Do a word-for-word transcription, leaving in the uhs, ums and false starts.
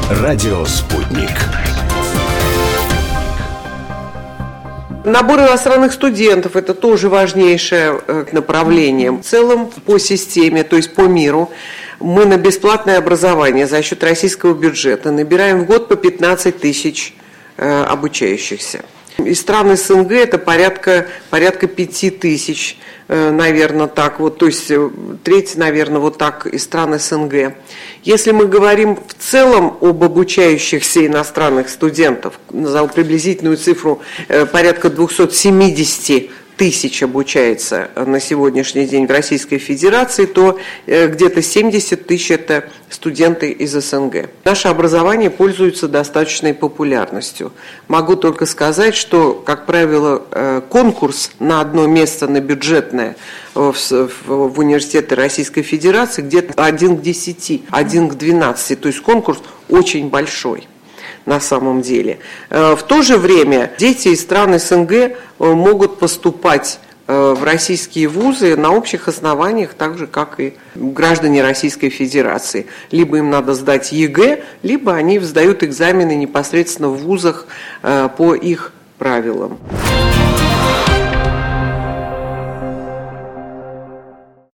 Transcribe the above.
Радио «Спутник». Набор иностранных студентов – это тоже важнейшее направление. В целом по системе, то есть по миру, мы на бесплатное образование за счет российского бюджета набираем в год по пятнадцать тысяч обучающихся. Из стран СНГ это порядка, порядка пяти тысяч, наверное, так вот, то есть треть, наверное, вот так из стран СНГ. Если мы говорим в целом об обучающихся иностранных студентов, назову приблизительную цифру, порядка двести семьдесят тысяч обучается на сегодняшний день в Российской Федерации, то где-то семьдесят тысяч это студенты из СНГ. Наше образование пользуется достаточной популярностью. Могу только сказать, что, как правило, конкурс на одно место на бюджетное в, в университеты Российской Федерации где-то один к десяти, один к двенадцати, то есть конкурс очень большой. На самом деле. В то же время дети из стран СНГ могут поступать в российские вузы на общих основаниях, так же, как и граждане Российской Федерации. Либо им надо сдать ЕГЭ, либо они сдают экзамены непосредственно в вузах по их правилам.